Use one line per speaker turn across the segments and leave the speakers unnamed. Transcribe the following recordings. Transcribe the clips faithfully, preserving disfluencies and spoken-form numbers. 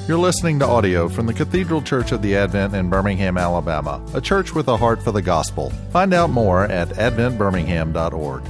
You're listening to audio from the Cathedral Church of the Advent in Birmingham, Alabama, a church with a heart for the gospel. Find out more at advent birmingham dot org.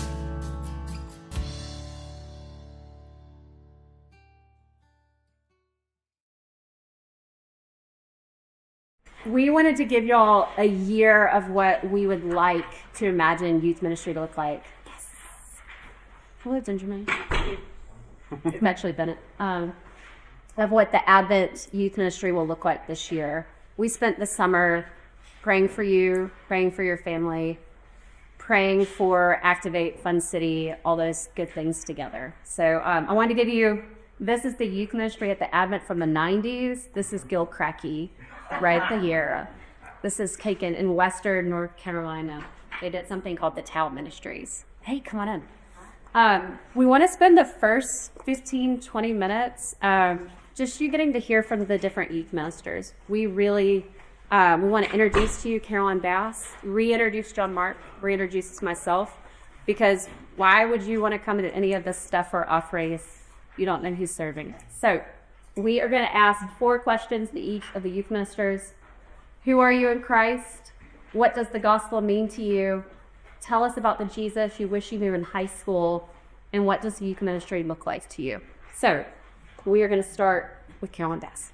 We wanted to give y'all a year of what we would like to imagine youth ministry to look like. Yes. Hello, Benjamin. I'm actually Bennett. Um, of what the Advent youth ministry will look like this year. We spent the summer praying for you, praying for your family, praying for Activate, Fun City, all those good things together. So um, I wanted to give you, this is the youth ministry at the Advent from the nineties. This is Gil Cracky, right at the year. This is Kaken in Western North Carolina. They did something called the Tau Ministries. Hey, come on in. Um, we want to spend the first fifteen, twenty minutes um, just you getting to hear from the different youth ministers. We really, um, we want to introduce to you Caroline Bass, reintroduce John Mark, reintroduce myself, because why would you want to come to any of this stuff or offering if you don't know who's serving? So we are going to ask four questions to each of the youth ministers. Who are you in Christ? What does the gospel mean to you? Tell us about the Jesus you wish you knew in high school, and what does youth ministry look like to you? So, we are going to start with Caroline Bass.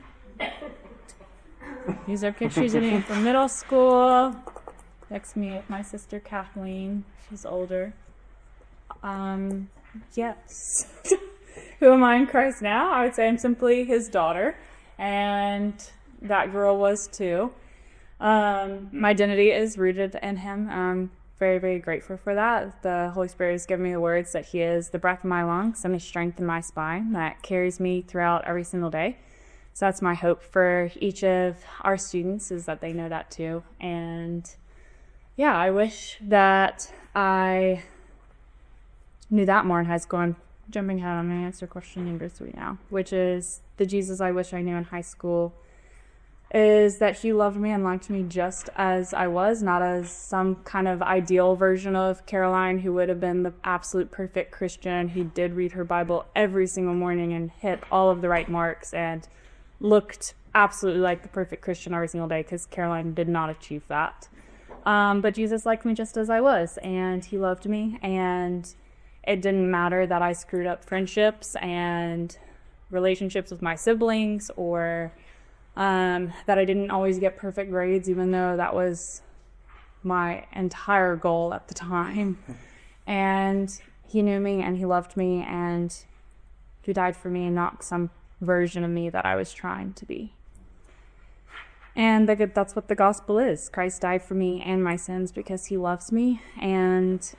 These are pictures of me from middle school. Next to me, my sister Kathleen. She's older. Um, yes. Who am I in Christ now? I would say I'm simply his daughter, and that girl was too. Um, my identity is rooted in him. Um, very, very grateful for that. The Holy Spirit has given me the words that he is the breath of my lungs and the strength in my spine that carries me throughout every single day. So that's my hope for each of our students, is that they know that too. And yeah, I wish that I knew that more in high school. I'm jumping ahead, I'm going to answer question number three now, which is the Jesus I wish I knew in high school is that he loved me and liked me just as I was, not as some kind of ideal version of Caroline who would have been the absolute perfect Christian who did read her Bible every single morning and hit all of the right marks and looked absolutely like the perfect Christian every single day, because Caroline did not achieve that. Um, but Jesus liked me just as I was, and he loved me, and it didn't matter that I screwed up friendships and relationships with my siblings, or Um, that I didn't always get perfect grades, even though that was my entire goal at the time. And he knew me and he loved me and he died for me, and not some version of me that I was trying to be. And the, that's what the gospel is. Christ died for me and my sins because he loves me, and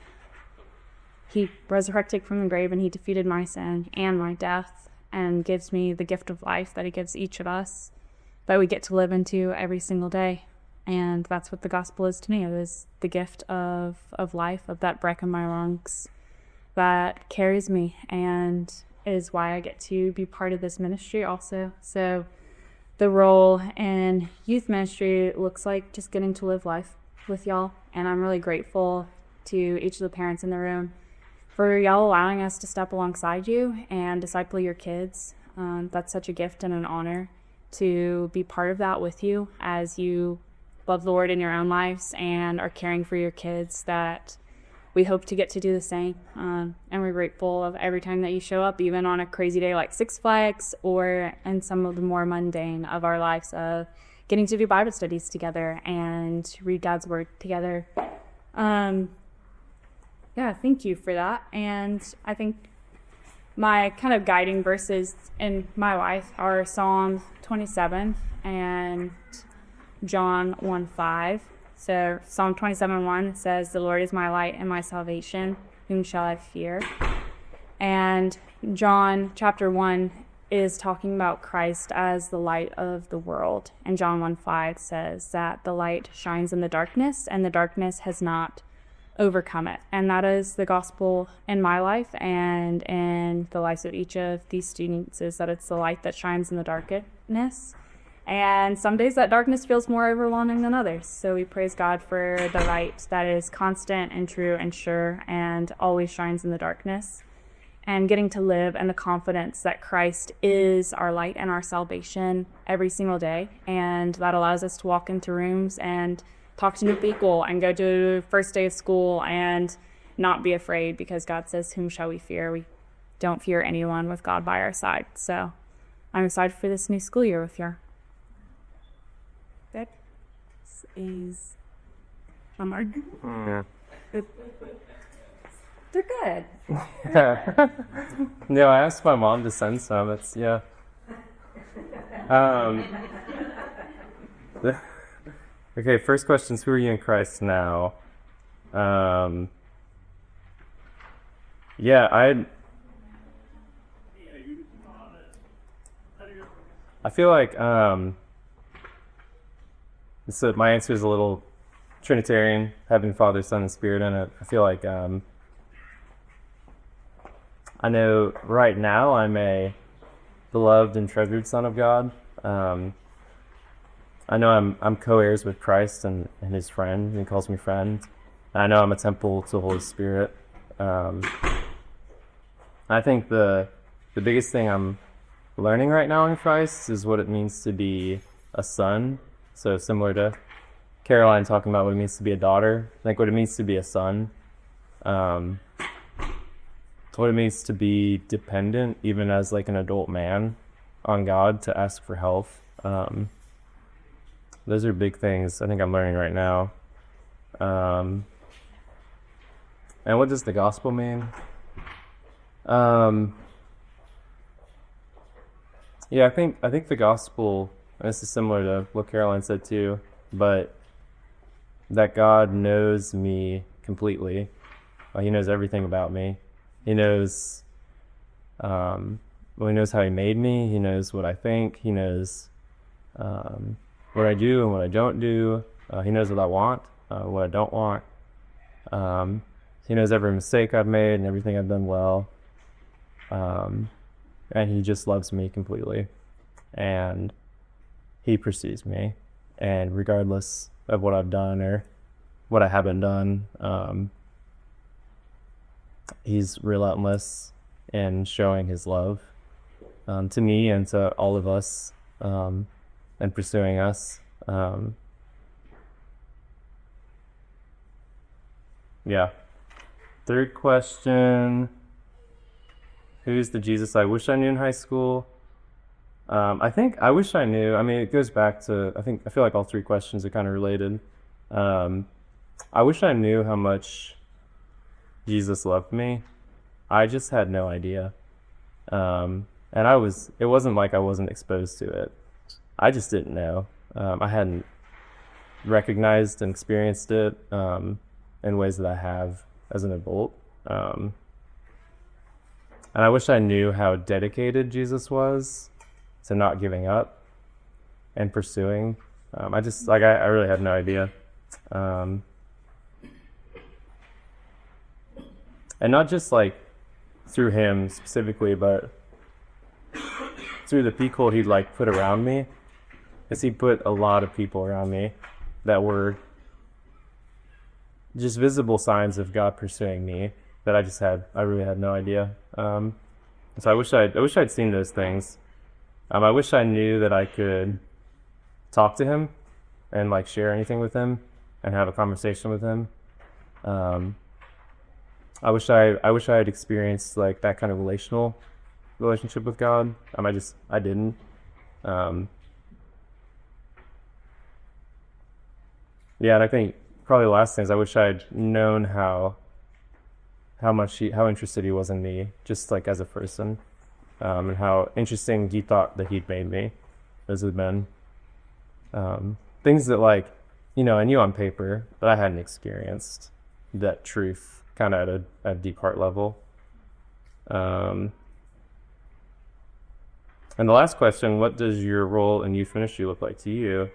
he resurrected from the grave, and he defeated my sin and my death and gives me the gift of life that he gives each of us, that we get to live into every single day. And that's what the gospel is to me. It is the gift of, of life, of that breath in my lungs that carries me, and is why I get to be part of this ministry also. So the role in youth ministry looks like just getting to live life with y'all. And I'm really grateful to each of the parents in the room for y'all allowing us to step alongside you and disciple your kids. Um, that's such a gift and an honor to be part of that with you as you love the Lord in your own lives and are caring for your kids, that we hope to get to do the same. Um, and we're grateful of every time that you show up, even on a crazy day like Six Flags, or in some of the more mundane of our lives of getting to do Bible studies together and read God's word together. Um, yeah, thank you for that. And I think my kind of guiding verses in my life are Psalm twenty-seven and John one five. So Psalm twenty-seven one says, "The Lord is my light and my salvation, whom shall I fear?" And John chapter one is talking about Christ as the light of the world. And John one five says that the light shines in the darkness, and the darkness has not overcome it. And that is the gospel in my life and in the lives of each of these students, is that it's the light that shines in the darkness. And some days that darkness feels more overwhelming than others. So we praise God for the light that is constant and true and sure and always shines in the darkness. and getting to live in the confidence that Christ is our light and our salvation every single day. And that allows us to walk into rooms and talk to new people and go to first day of school and not be afraid, because God says, whom shall we fear? We don't fear anyone with God by our side. So I'm excited for this new school year with you. That is my mark.
Yeah.
They're good.
No, I asked my mom to send some. It's, yeah. Um, the, okay, first question is, who are you in Christ now? Um, yeah, I... I feel like, um, so my answer is a little Trinitarian, having Father, Son, and Spirit in it. I feel like, um, I know right now I'm a beloved and treasured son of God. Um, I know I'm I'm co-heirs with Christ and, and his friend, and he calls me friend. I know I'm a temple to the Holy Spirit. Um, I think the the biggest thing I'm learning right now in Christ is what it means to be a son. So similar to Caroline talking about what it means to be a daughter, I think what it means to be a son. Um, what it means to be dependent, even as like an adult man, on God to ask for help. Um, those are big things I think I'm learning right now. Um, and what does the gospel mean? Um, yeah, I think I think the gospel, and this is similar to what Caroline said too, but that God knows me completely. Uh, he knows everything about me. He knows, um, well, he knows how he made me. He knows what I think. He knows um, what I do and what I don't do. Uh, he knows what I want, uh, what I don't want. Um, he knows every mistake I've made and everything I've done well. Um, and he just loves me completely. And he pursues me. And regardless of what I've done or what I haven't done, um, he's relentless in showing his love um, to me and to all of us, um, and pursuing us. Um, yeah. Third question. Who's the Jesus I wish I knew in high school? Um, I think I wish I knew. I mean, it goes back to, I think, I feel like all three questions are kind of related. Um, I wish I knew how much Jesus loved me. I just had no idea. Um, and I was, it wasn't like I wasn't exposed to it. I just didn't know. Um, I hadn't recognized and experienced it um, in ways that I have as an adult. Um, and I wish I knew how dedicated Jesus was to not giving up and pursuing. Um, I just, like, I, I really had no idea. Um, And not just like through him specifically, but through the people he'd like put around me. Because he put a lot of people around me that were just visible signs of God pursuing me that I just had, I really had no idea. Um, so I wish I'd, I wish I'd seen those things. Um, I wish I knew that I could talk to him and like share anything with him and have a conversation with him. Um, I wish I I wish I had experienced like that kind of relational relationship with God. Um, I just I didn't. Um, yeah, and I think probably the last thing is I wish I had known how how much he how interested he was in me, just like as a person, um, and how interesting he thought that he'd made me. Those have been um, things that, like, you know, I knew on paper, but I hadn't experienced that truth kind of at a, at a deep heart level. Um, and the last question, what does your role in youth ministry look like to you?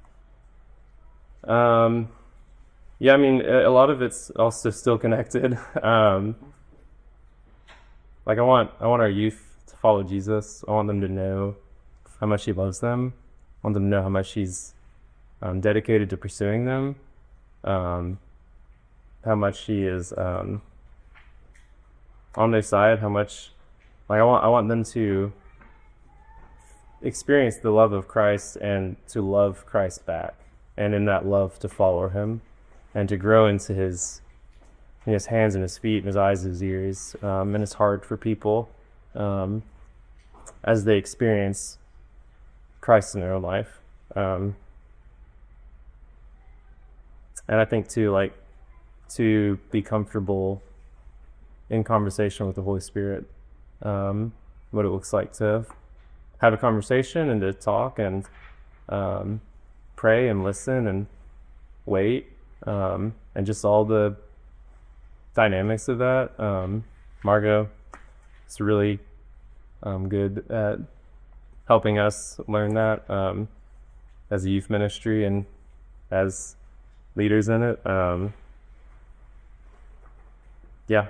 Um, yeah, I mean, a, a lot of it's also still connected. Um, like I want, I want our youth to follow Jesus. I want them to know how much he loves them. I want them to know how much he's um, dedicated to pursuing them. Um, how much he is um, on their side, how much, like I want, I want them to experience the love of Christ and to love Christ back, and in that love to follow him and to grow into his, in his hands and his feet and his eyes and his ears, um, and his heart for people um, as they experience Christ in their own life. Um, and I think too, like, to be comfortable in conversation with the Holy Spirit, um, what it looks like to have a conversation and to talk and um, pray and listen and wait, um, and just all the dynamics of that. Um, Margot is really um, good at helping us learn that um, as a youth ministry and as leaders in it. Um, yeah.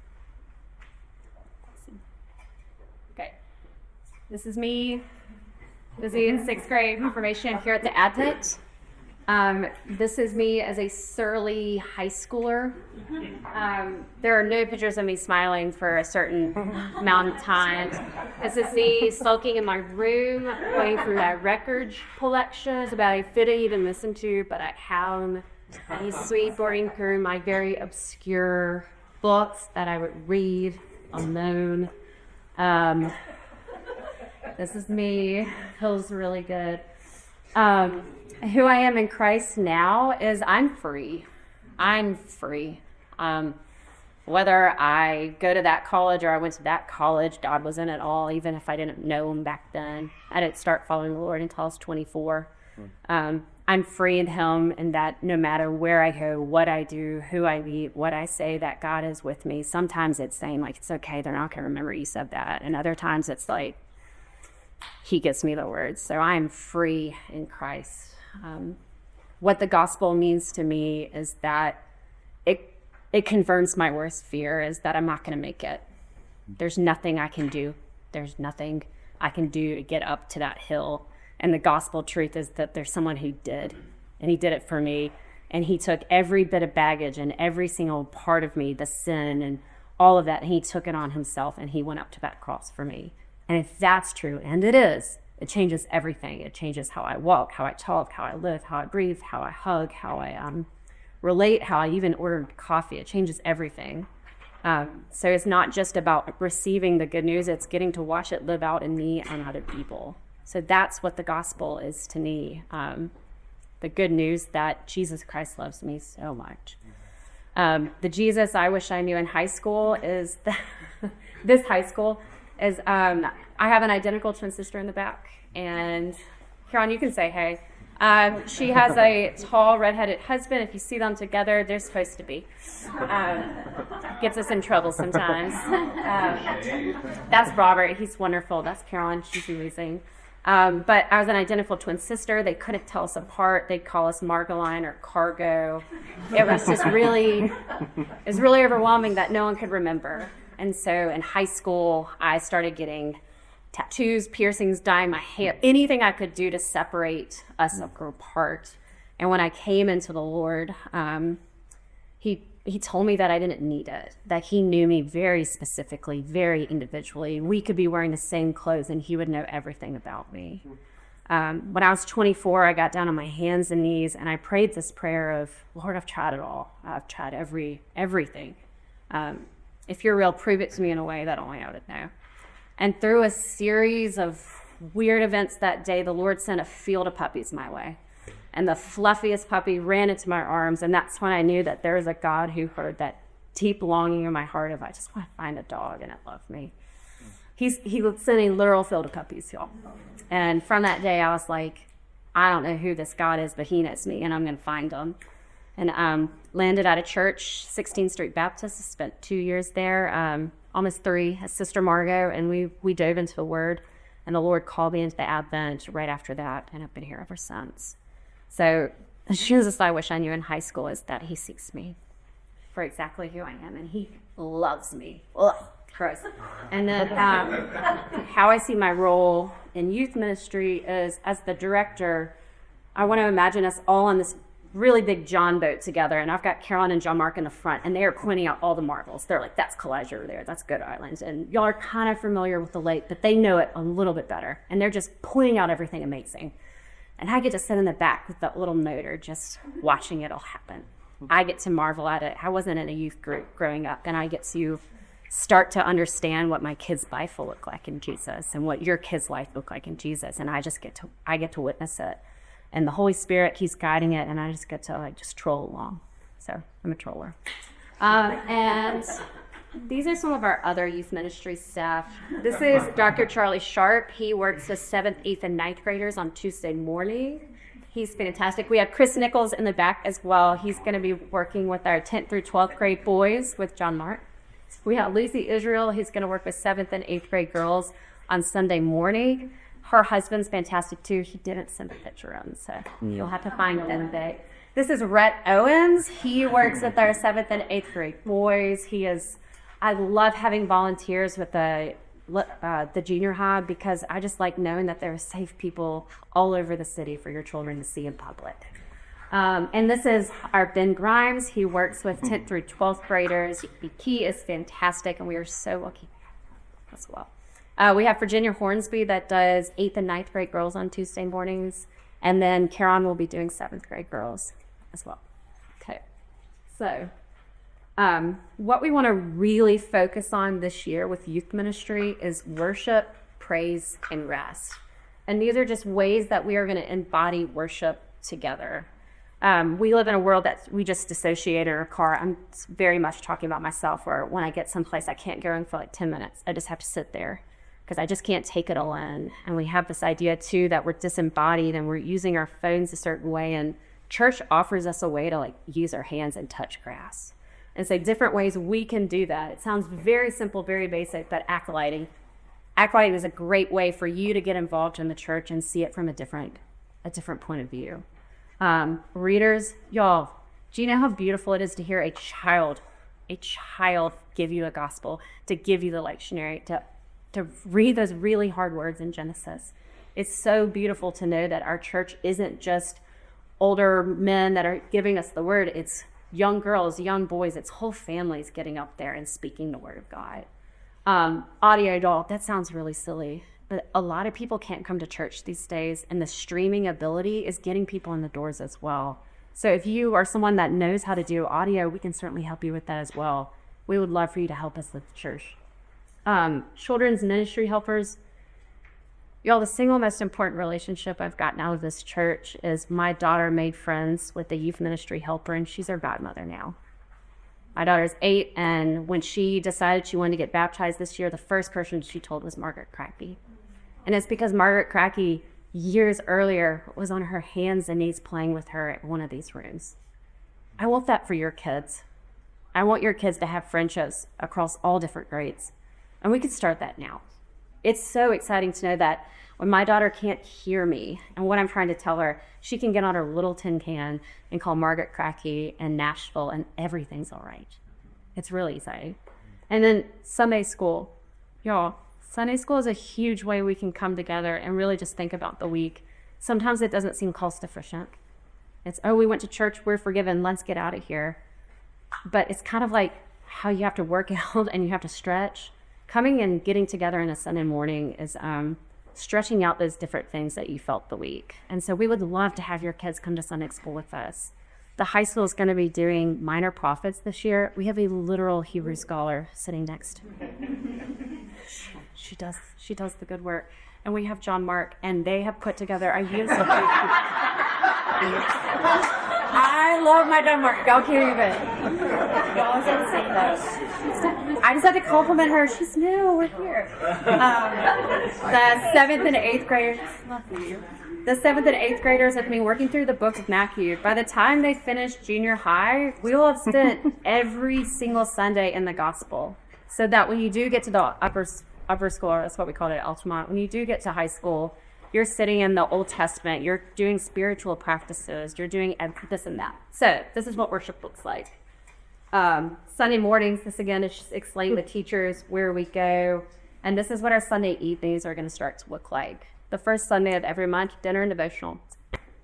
Okay. This is me, busy in sixth grade information here at the Advent. Um, this is me as a surly high schooler. Um, there are no pictures of me smiling for a certain amount of time. This is me sulking in my room, going through my record collections about I couldn't even listen to, but I have these sweet boarding through my very obscure books that I would read alone. Um, this is me. Feels really good. Um, who I am in Christ now is I'm free. I'm free. Um, whether I go to that college or I went to that college, God was in it all, even if I didn't know him back then. I didn't start following the Lord until I was twenty-four. Um, I'm free in him, and that no matter where I go, what I do, who I meet, what I say, that God is with me. Sometimes it's saying, like, it's okay, they're not going to remember you said that. And other times it's like, he gives me the words. So I'm free in Christ. Um, what the gospel means to me is that it it confirms my worst fear, is that I'm not going to make it. There's nothing I can do. There's nothing I can do to get up to that hill. And the gospel truth is that there's someone who did, and he did it for me. And he took every bit of baggage and every single part of me, the sin and all of that, and he took it on himself, and he went up to that cross for me. And if that's true, and it is, it changes everything. It changes how I walk, how I talk, how I live, how I breathe, how I hug, how I um, relate, how I even order coffee. It changes everything. Um, so it's not just about receiving the good news, it's getting to watch it live out in me and other people. So that's what the gospel is to me. Um, the good news that Jesus Christ loves me so much. Um, the Jesus I wish I knew in high school is, the this high school is, um, I have an identical twin sister in the back. And Karen, you can say hey. Um, she has a tall, redheaded husband. If you see them together, they're supposed to be. Um, gets us in trouble sometimes. Um, that's Robert. He's wonderful. That's Caroline. She's amazing. Um, but I was an identical twin sister. They couldn't tell us apart. They'd call us Margoline or Cargo. It was just really, it was really overwhelming that no one could remember. And so in high school, I started getting tattoos, piercings, dyeing my hair, anything I could do to separate us apart. And when I came into the Lord, um, he he told me that I didn't need it, that he knew me very specifically, very individually. We could be wearing the same clothes and he would know everything about me. Um, when I was twenty-four, I got down on my hands and knees and I prayed this prayer of, Lord, I've tried it all. I've tried every everything. Um, if you're real, prove it to me in a way that only I would know. And through a series of weird events that day, the Lord sent a field of puppies my way. And the fluffiest puppy ran into my arms, and that's when I knew that there was a God who heard that deep longing in my heart of, I just want to find a dog and it loved me. He's He sent a literal field of puppies, y'all. And from that day, I was like, I don't know who this God is, but he knows me, and I'm going to find him. And um, landed at a church, sixteenth Street Baptist. I spent two years there, um, almost three, as Sister Margot, and we, we dove into the Word. And the Lord called me into the Advent right after that, and I've been here ever since. So the Jesus I wish I knew in high school is that he sees me for exactly who I am, and he loves me. Ugh, gross. And then um, how I see my role in youth ministry is, as the director, I want to imagine us all on this really big John boat together, and I've got Carolyn and John Mark in the front, and they are pointing out all the marvels. They're like, that's Collage over there, that's Good Island, and y'all are kind of familiar with the lake, but they know it a little bit better, and they're just pointing out everything amazing. And I get to sit in the back with that little motor, just watching it all happen. I get to marvel at it. I wasn't in a youth group growing up, and I get to start to understand what my kid's life will look like in Jesus, and what your kid's life look like in Jesus, and I just get to I get to witness it. And the Holy Spirit keeps guiding it, and I just get to like just troll along. So I'm a troller. Um, and these are some of our other youth ministry staff. This is Doctor Charlie Sharp. He works with seventh, eighth, and ninth graders on Tuesday morning. He's fantastic. We have Chris Nichols in the back as well. He's going to be working with our tenth through twelfth grade boys with John Mark. We have Lucy Israel. He's going to work with seventh and eighth grade girls on Sunday morning. Her husband's fantastic too. He didn't send a picture in, so you'll have to find them. They. This is Rhett Owens. He works with our seventh and eighth grade boys. He is. I love having volunteers with the uh, the junior high, because I just like knowing that there are safe people all over the city for your children to see in public. Um, and this is our Ben Grimes. He works with tenth through twelfth graders. He is fantastic, and we are so lucky as well. Uh, we have Virginia Hornsby that does eighth and ninth grade girls on Tuesday mornings. And then Karen will be doing seventh grade girls as well. Okay. So um, what we want to really focus on this year with youth ministry is worship, praise, and rest. And these are just ways that we are going to embody worship together. Um, we live in a world that we just dissociate in our car. I'm very much talking about myself, where when I get someplace I can't go in for like ten minutes. I just have to sit there, because I just can't take it all in. And we have this idea too that we're disembodied and we're using our phones a certain way, and church offers us a way to like use our hands and touch grass. And so different ways we can do that. It sounds very simple, very basic, but acolyting. Acolyting is a great way for you to get involved in the church and see it from a different, a different point of view. Um, readers, y'all, do you know how beautiful it is to hear a child, a child give you a gospel, to give you the lectionary, to to read those really hard words in Genesis? It's so beautiful to know that our church isn't just older men that are giving us the word. It's young girls, young boys, it's whole families getting up there and speaking the word of God. Um, audio doll, that sounds really silly, but a lot of people can't come to church these days, and the streaming ability is getting people in the doors as well. So if you are someone that knows how to do audio, we can certainly help you with that as well. We would love for you to help us with the church. Um, children's ministry helpers, y'all, the single most important relationship I've gotten out of this church is my daughter made friends with the youth ministry helper, and she's her godmother now. My daughter's eight, and when she decided she wanted to get baptized this year, the first person she told was Margaret Cracky. And it's because Margaret Cracky, years earlier, was on her hands and knees playing with her at one of these rooms. I want that for your kids. I want your kids to have friendships across all different grades. And we can start that now. It's so exciting to know that when my daughter can't hear me and what I'm trying to tell her, she can get on her little tin can and call Margaret Cracky and Nashville, and everything's all right. It's really exciting. And then Sunday school. Y'all, Sunday school is a huge way we can come together and really just think about the week. Sometimes it doesn't seem cost efficient. It's, oh, we went to church, we're forgiven, let's get out of here. But it's kind of like how you have to work out and you have to stretch. Coming and getting together on a Sunday morning is um, stretching out those different things that you felt the week. And so we would love to have your kids come to Sunday school with us. The high school is going to be doing minor prophets this year. We have a literal Hebrew scholar sitting next. She does she does the good work. And we have John Mark, and they have put together a youth. I love my John Mark. Y'all can't even. Y'all said the same though. I just had to compliment her. She's new. We're here. Um, the seventh and eighth graders. Love you. The seventh and eighth graders have been working through the book of Matthew. By the time they finish junior high, we will have spent every single Sunday in the gospel. So that when you do get to the upper upper school, that's what we call it at Altamont, when you do get to high school, you're sitting in the Old Testament, you're doing spiritual practices, you're doing this and that. So this is what worship looks like. Um, Sunday mornings, this again is just explaining the teachers where we go. And this is what our Sunday evenings are going to start to look like. The first Sunday of every month, dinner and devotional.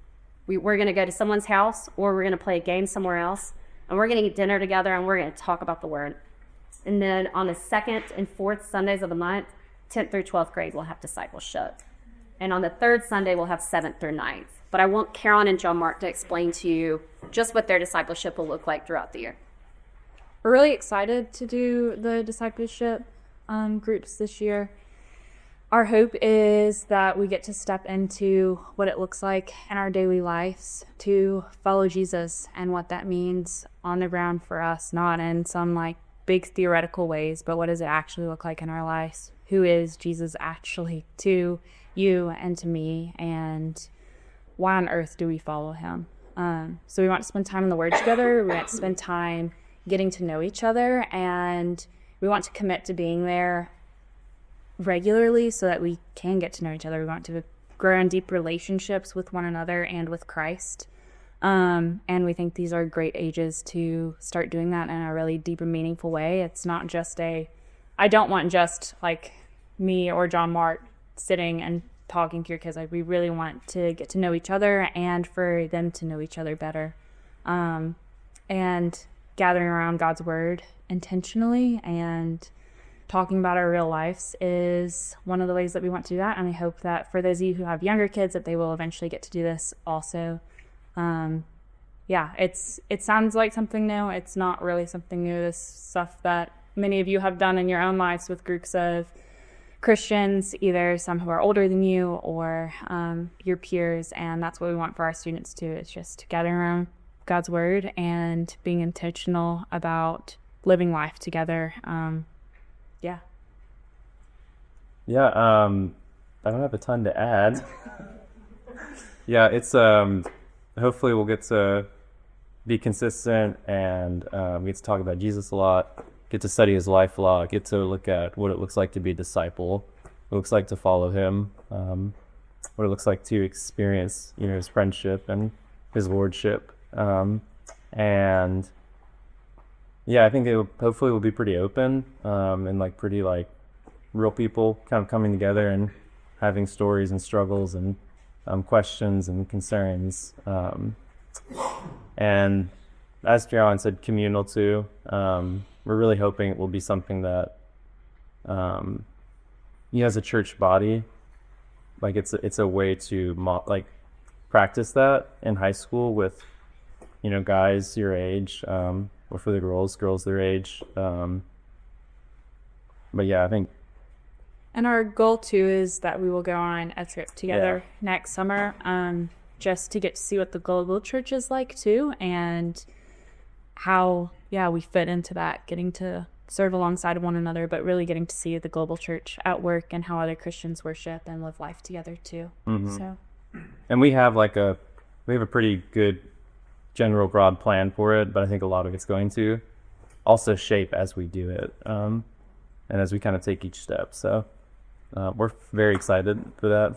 We, we're going to go to someone's house, or we're going to play a game somewhere else, and we're going to eat dinner together, and we're going to talk about the Word. And then on the second and fourth Sundays of the month, tenth through twelfth grade will have discipleship. And on the third Sunday, we'll have seventh through ninth. But I want Carolyn and John Mark to explain to you just what their discipleship will look like throughout the year.
We're really excited to do the discipleship um, groups this year. Our hope is that we get to step into what it looks like in our daily lives to follow Jesus and what that means on the ground for us, not in some like big theoretical ways, but what does it actually look like in our lives? Who is Jesus actually to you and to me, and why on earth do we follow him? Um, so we want to spend time in the Word together. We want to spend time getting to know each other, and we want to commit to being there regularly so that we can get to know each other. We want to grow in deep relationships with one another and with Christ. Um, and we think these are great ages to start doing that in a really deep and meaningful way. It's not just a, I don't want just like me or John Mark sitting and talking to your kids. Like, we really want to get to know each other and for them to know each other better. Um, and gathering around God's Word intentionally and talking about our real lives is one of the ways that we want to do that. And I hope that for those of you who have younger kids, that they will eventually get to do this also. Um, yeah, it's it sounds like something new. It's not really something new. This stuff that many of you have done in your own lives with groups of Christians, either some who are older than you or um, your peers. And that's what we want for our students too. It's just gathering around God's Word and being intentional about living life together. Um, yeah.
Yeah, um, I don't have a ton to add. yeah, it's um, hopefully we'll get to be consistent and um, get to talk about Jesus a lot, get to study his life a lot, get to look at what it looks like to be a disciple, what it looks like to follow him, um, what it looks like to experience, you know, his friendship and his lordship. Um, and yeah, I think it will, hopefully will be pretty open um, and like pretty like real people kind of coming together and having stories and struggles and um, questions and concerns. Um, and as Carolyn said, communal too. Um, we're really hoping it will be something that, um, you know, as a church body, like it's a, it's a way to mo- like practice that in high school with, you know, guys your age, um, or for the girls, girls their age. Um, but yeah, I think.
And our goal too is that we will go on a trip together
Yeah.
next summer, um, just to get to see what the global church is like too, and how, yeah, we fit into that, getting to serve alongside one another, but really getting to see the global church at work and how other Christians worship and live life together too.
Mm-hmm.
So,
and we have like a, we have a pretty good general broad plan for it, but I think a lot of it's going to also shape as we do it, um, and as we kind of take each step. So uh, we're very excited for that.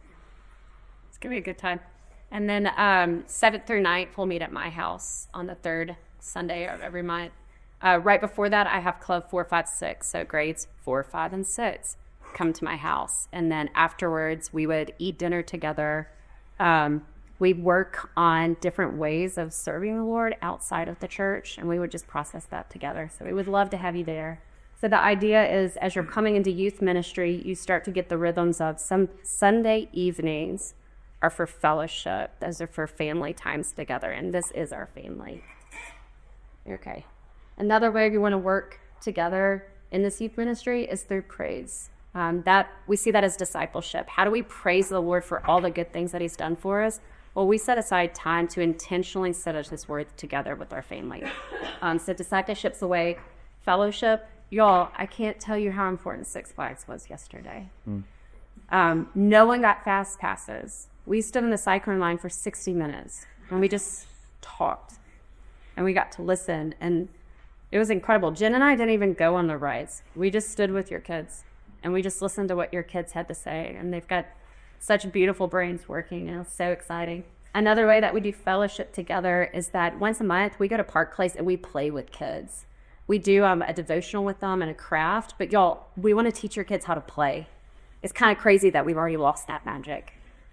It's going to be a good time. And then um, seventh through ninth, we'll meet at my house on the third Sunday of every month. Uh, right before that, I have Club four, five, six. So grades four, five, and six come to my house. And then afterwards, we would eat dinner together. Um, we work on different ways of serving the Lord outside of the church, and we would just process that together. So we would love to have you there. So the idea is, as you're coming into youth ministry, you start to get the rhythms of some Sunday evenings are for fellowship. Those are for family times together, and this is our family. Okay. Another way we want to work together in this youth ministry is through praise. Um, that we see that as discipleship. How do we praise the Lord for all the good things that he's done for us? Well, we set aside time to intentionally study his word together with our family. Um, so discipleship's the way. Fellowship, y'all, I can't tell you how important Six Flags was yesterday. Mm. Um, no one got fast passes. We stood in the cycling line for sixty minutes, and we just talked, and we got to listen, and it was incredible. Jen and I didn't even go on the rides. We just stood with your kids, and we just listened to what your kids had to say, and they've got such beautiful brains working, and it's so exciting. Another way that we do fellowship together is that once a month, we go to Park Place, and we play with kids. We do um, a devotional with them and a craft, but y'all, we want to teach your kids how to play. It's kind of crazy that we've already lost that magic.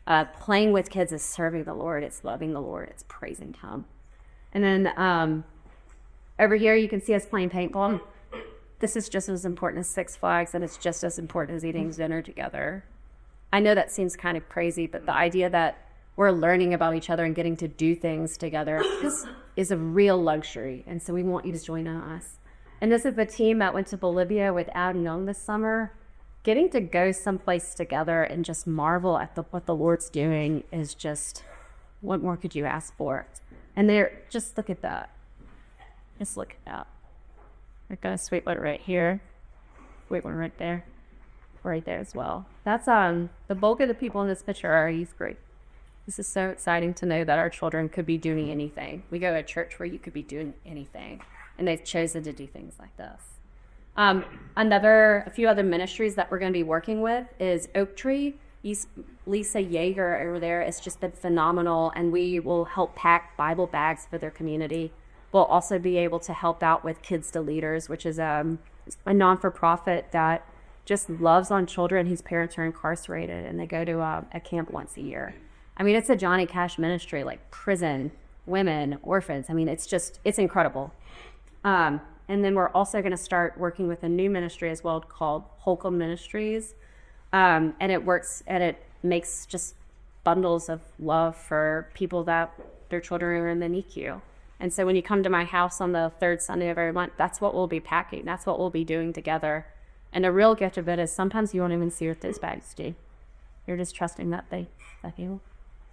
Uh, playing with kids is serving the Lord. It's loving the Lord. It's praising Him. And then um, over here, you can see us playing paintball. This is just as important as Six Flags, and it's just as important as eating dinner together. I know that seems kind of crazy, but the idea that we're learning about each other and getting to do things together is, is a real luxury. And so we want you to join us. And this is the team that went to Bolivia with Adam Young this summer. Getting to go someplace together and just marvel at the, what the Lord's doing is just, what more could you ask for? And they're, just look at that. Just look at that. We've got a sweet one right here. Sweet one right there. Right there as well. That's um the bulk of the people in this picture are our youth group. This is so exciting to know that our children could be doing anything. We go to a church where you could be doing anything, and they've chosen to do things like this. Um, another, a few other ministries that we're going to be working with is Oak Tree. Lisa Yeager over there has just been phenomenal, and we will help pack Bible bags for their community. We'll also be able to help out with Kids to Leaders, which is um, a non-for-profit that just loves on children whose parents are incarcerated, and they go to uh, a camp once a year. I mean, it's a Johnny Cash ministry, like prison, women, orphans. I mean, it's just, it's incredible. Um, and then we're also going to start working with a new ministry as well called Holcomb Ministries. Um, and it works, and it makes just bundles of love for people that their children are in the N I C U. And so when you come to my house on the third Sunday of every month, that's what we'll be packing. That's what we'll be doing together. And the real gift of it is sometimes you won't even see what those bags do. You're just trusting that they, that they will.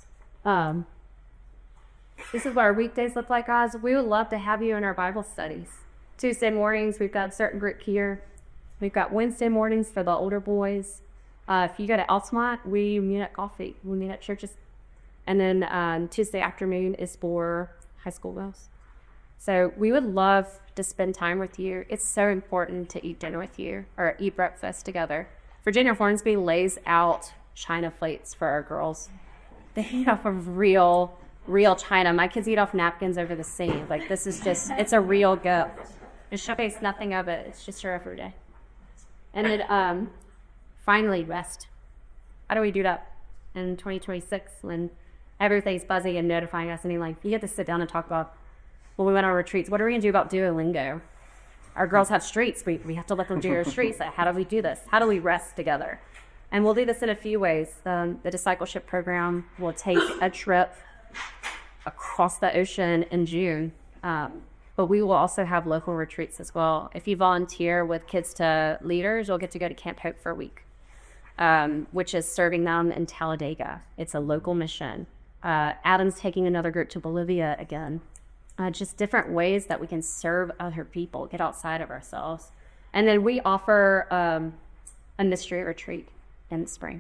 Um, this is what our weekdays look like, guys. We would love to have you in our Bible studies. Tuesday mornings, we've got a certain group here. We've got Wednesday mornings for the older boys. Uh, if you go to Altamont, we meet at coffee. We meet at churches. And then um, Tuesday afternoon is for high school girls. So we would love to spend time with you. It's so important to eat dinner with you or eat breakfast together. Virginia Hornsby lays out china plates for our girls. They eat off of real, real china. My kids eat off napkins over the sink. Like, this is just, it's a real gift. It shows nothing of it. It's just your every day. And then um, finally, rest. How do we do that in twenty twenty-six when everything's buzzing and notifying us? And you're like, you get to sit down and talk about, well, we went on retreats. What are we going to do about Duolingo? Our girls have streets. We, we have to let them do their streets. How do we do this? How do we rest together? And we'll do this in a few ways. Um, the discipleship program will take a trip across the ocean in June. Um, but we will also have local retreats as well. If you volunteer with Kids to Leaders, you'll get to go to Camp Hope for a week, um, which is serving them in Talladega. It's a local mission. Uh, Adam's taking another group to Bolivia again. Uh, just different ways that we can serve other people, get outside of ourselves. And then we offer um, a mystery retreat in the spring.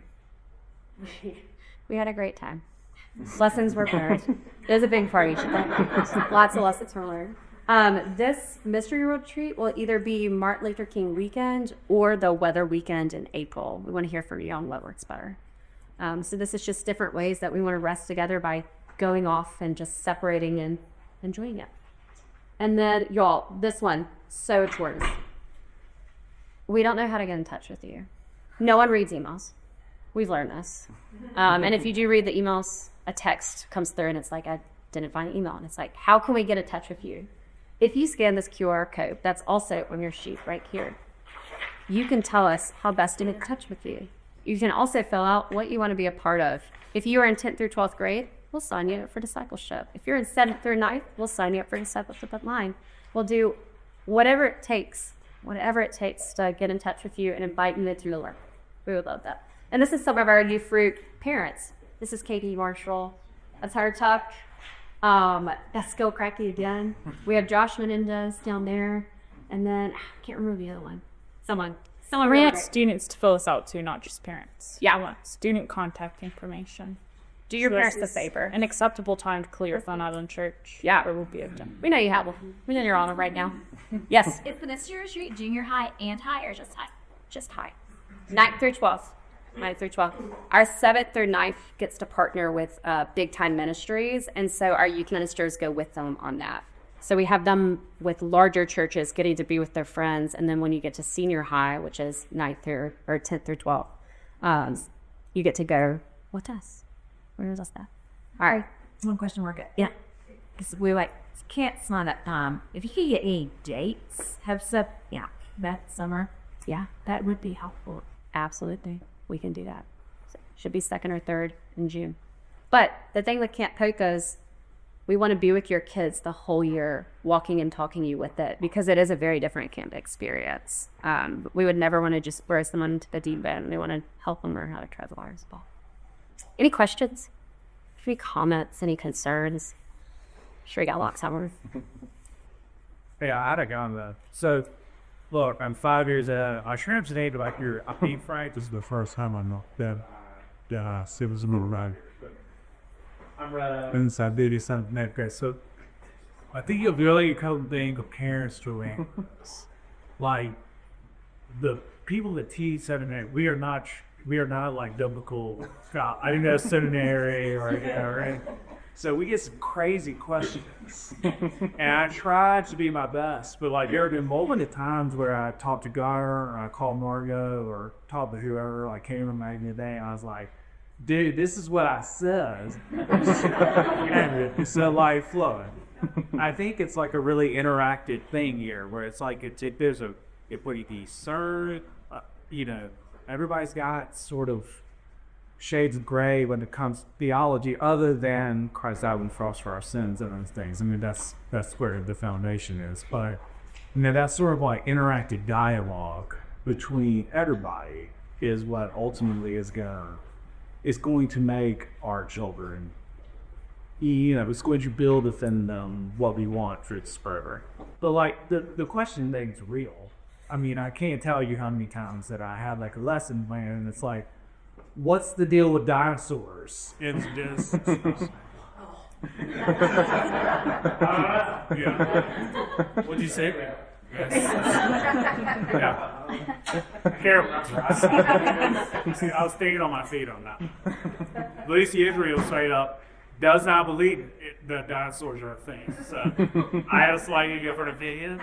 We had a great time. Lessons were learned. It was a big party. Lots of lessons were learned. Um, this mystery retreat will either be Martin Luther King weekend or the weather weekend in April. We want to hear from you on what works better. Um, so this is just different ways that we want to rest together by going off and just separating and enjoying it. And then, y'all, this one, so important. We don't know how to get in touch with you. No one reads emails. We've learned this. Um, and if you do read the emails, a text comes through and it's like, I didn't find an email. And it's like, how can we get in touch with you? If you scan this Q R code, that's also on your sheet right here. You can tell us how best to get in touch with you. You can also fill out what you want to be a part of. If you are in tenth through twelfth grade, we'll sign you up for discipleship. If you're in seventh through ninth, we'll sign you up for discipleship online. We'll do whatever it takes, whatever it takes to get in touch with you and invite you into the Lord. We would love that. And this is some of our Youth Fruit parents. This is Katie Marshall. That's her Tuck. Um, that's Skill Cracky again. We have Josh Menendez down there. And then, I can't remember the other one. Someone. Someone
We
really
want
great.
students to fill us out too, not just parents.
Yeah.
We want student contact information.
Do your
So
parents
this
the
is
favor.
An acceptable time to clear your phone out in church.
Yeah.
Or we'll be done.
We know you have one. We know you're on it right now. Yes.
Is the mystery retreat junior high and high or just high?
Just high. ninth through twelfth. ninth through twelfth. Our seventh through ninth gets to partner with uh, Big Time Ministries, and so our youth ministers go with them on that. So we have them with larger churches getting to be with their friends, and then when you get to senior high, which is ninth through or tenth through twelfth, um, you get to go with us. Where's us that? All right.
One question, work it. Yeah. Because we like can't find that time. If you could get any dates, have stuff, yeah, that summer,
Yeah,
that would be helpful.
absolutely. We can do that. So, should be second or third in June. But the thing with Camp Polka is we want to be with your kids the whole year, walking and talking you with it, because it is a very different camp experience. Um, we would never want to just throw someone into the deep end. We want to help them learn how to try the water ball. Any questions? Any comments? Any concerns? Sure, we got lots of them.
Yeah, I had a gun though. So, look, I'm five years old. I sure am saying about your beef right.
This is the first time I know that that uh, civil right.
I'm right.
Inside there is something like that. So
I think you really come thing of parents to animals. Like the people that teach seminary, we are not we are not like biblical. I didn't know seminary or you know, right? So we get some crazy questions, and I try to be my best. But like there have been multiple times where I talked to Gar or I called Margo or talked to whoever like came in the day. I was like, dude, this is what I said. And it's a life flowing. I think it's like a really interactive thing here, where it's like it's it, there's a it what you discern, uh, you know, everybody's got sort of shades of gray when it comes to theology, other than Christ died on the cross for our sins and those things. I mean, that's that's where the foundation is. But you know, that sort of like interactive dialogue between everybody is what ultimately is gonna is going to make our children, you know, it's going to build within them what we want for its forever. But like the the question thing's real. I mean, I can't tell you how many times that I had like a lesson plan, and it's like, what's the deal with dinosaurs? It's just. uh, yeah. What'd you say? Yes. Yeah. Careful. See, I was thinking on my feet on that. Lucy Israel straight up does not believe it, that dinosaurs are a thing. So I had a slightly different opinion.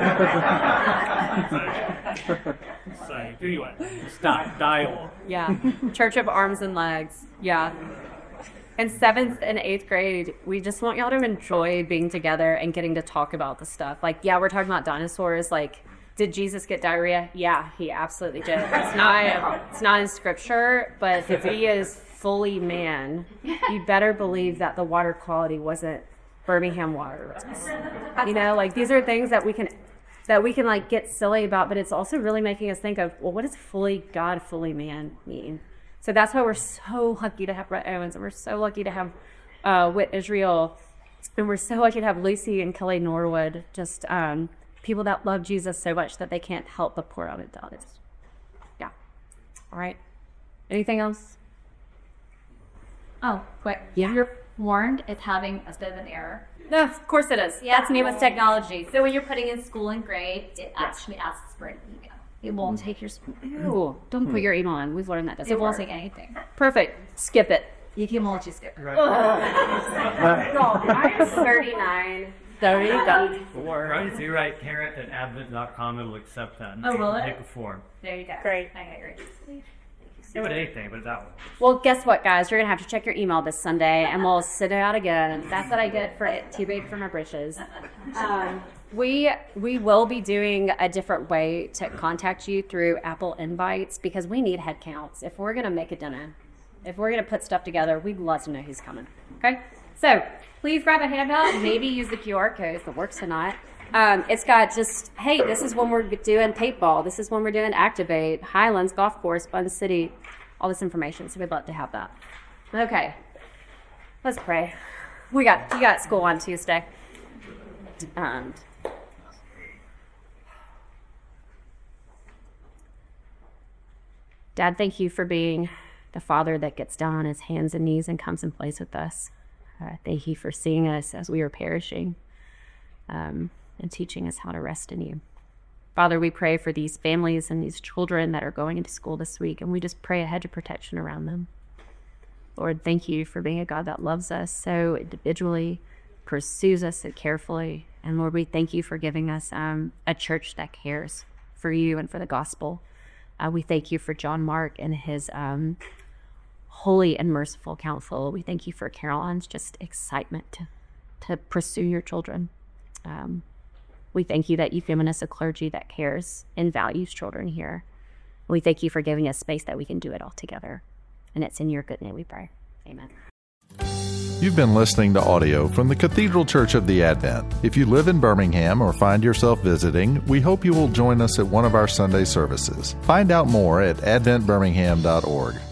so, so anyway, stop dialogue.
Yeah. Church of Arms and Legs. Yeah. In seventh and eighth grade, we just want y'all to enjoy being together and getting to talk about the stuff. Like, yeah, we're talking about dinosaurs. Like, did Jesus get diarrhea? Yeah, he absolutely did. It's not, it's not in scripture, but if he is fully man, you better believe that the water quality wasn't Birmingham water. You know, like these are things that we can, that we can like get silly about, but it's also really making us think of, well, what does fully God, fully man mean? So that's why we're so lucky to have Brett Owens, and we're so lucky to have uh, Whit Israel, and we're so lucky to have Lucy and Kelly Norwood, just um, people that love Jesus so much that they can't help but pour out into others. Yeah. All right. Anything else?
Oh, quick.
Yeah.
You're warned it's having a bit of an error.
No, of course it is.
Yeah, it's new with technology. So when you're putting in school and grade, it actually asks for an email. It won't take your school.
Ew, don't put your email in. We've learned that doesn't
It won't
work.
take anything.
Perfect. Skip it.
You can multi skip.
No, I'm thirty-nine.
There you go.
Or if you write carrot at advent dot com, it'll accept that.
Oh, will it?
Make a form.
There you go.
Great.
Okay, great.
It would anything, but that one.
Well, guess what, guys? You're going to have to check your email this Sunday, and we'll sit it out again. That's what I get for it. Too big for my britches. Um, we we will be doing a different way to contact you through Apple Invites, because we need head counts. If we're going to make a dinner, if we're going to put stuff together, we'd love to know who's coming. Okay? So please grab a handout. Maybe use the Q R code if it works or not. Um, it's got just, hey, this is when we're doing paintball. This is when we're doing Activate, Highlands, Golf Course, Fun City, all this information. So we'd love to have that. Okay. Let's pray. We got, you got school on Tuesday. Um, Dad, thank you for being the father that gets down on his hands and knees and comes and plays with us. Uh, thank you for seeing us as we are perishing. Um, and teaching us how to rest in you. Father, we pray for these families and these children that are going into school this week, and we just pray a hedge of protection around them. Lord, thank you for being a God that loves us so individually, pursues us so carefully, and Lord, we thank you for giving us um, a church that cares for you and for the gospel. Uh, we thank you for John Mark and his um, holy and merciful counsel. We thank you for Caroline's just excitement to, to pursue your children. Um, we thank you that you've given us a clergy that cares and values children here. We thank you for giving us space that we can do it all together. And it's in your good name we pray. Amen.
You've been listening to audio from the Cathedral Church of the Advent. If you live in Birmingham or find yourself visiting, we hope you will join us at one of our Sunday services. Find out more at advent birmingham dot org.